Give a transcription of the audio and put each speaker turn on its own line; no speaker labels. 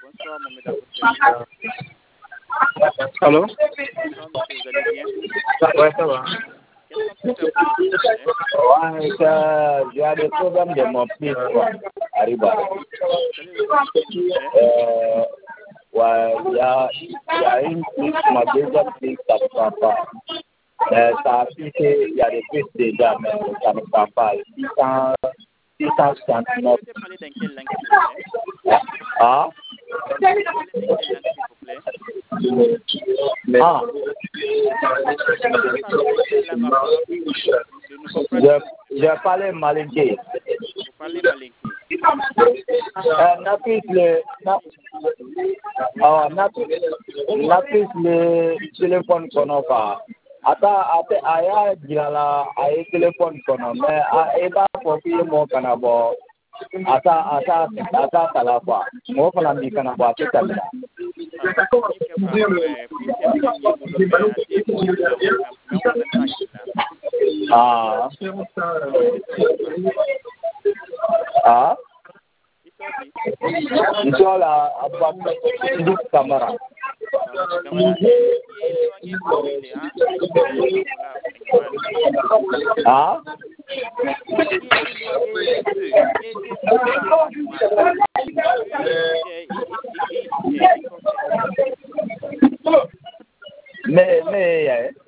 Bonsoir, Mohamed Abou.
Allô?
Bonsoir, monsieur, vous allez bien?
Ouais, ça va.
Qu'est-ce qu'on peut faire pour vous, s'il vous plaît?
Ouais, j'ai des problèmes de mon fils, quoi. Arriba.
Quel est le problème, s'il vous plaît?
Ouais, il y a une piste, ma deuxième piste, ça ne prend pas. Ça a piqué, il y a des pistes déjà, mais ça ne prend pas. 669.
Vous souhaitez parler dans quelle langue, s'il vous plaît?
Ah?
Vous souhaitez parler dans quelle langue, s'il vous plaît?
Ah?
Vous souhaitez parler dans quelle langue arabe? Je ne comprends pas.
Je parlais malinké.
Vous parlez malinké.
Napis le téléphone kono fa. Ata aya jirala ay téléphone kono mais e ba fo fi mo kana bo ata talafa mo fana mi kana bo ata tala. Ah. Ah. Isola abang hidup kamera. Ah. Mais